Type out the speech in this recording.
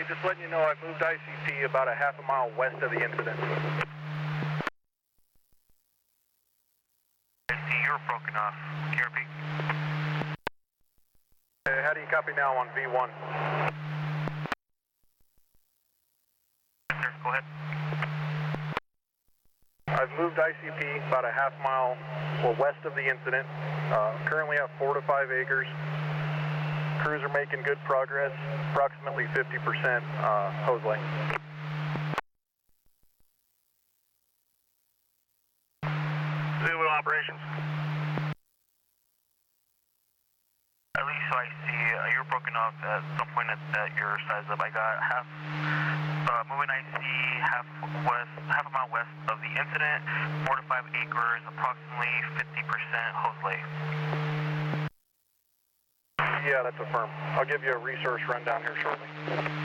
just letting you know I moved ICP about a half a mile west of the incident. I see you're broken off. Can you repeat? How do you copy now on V1? Yes, sir. Go ahead. I've moved ICP about a half mile west of the incident. Currently at 4 to 5 acres. Crews are making good progress, approximately 50% hose length. Zulu operations. At least so I see you're broken off at some point at your size up. I got moving IC half a mile west of the incident, 4 to 5 acres, approximately 50% hose lay. Yeah, that's a firm. I'll give you a resource rundown here shortly.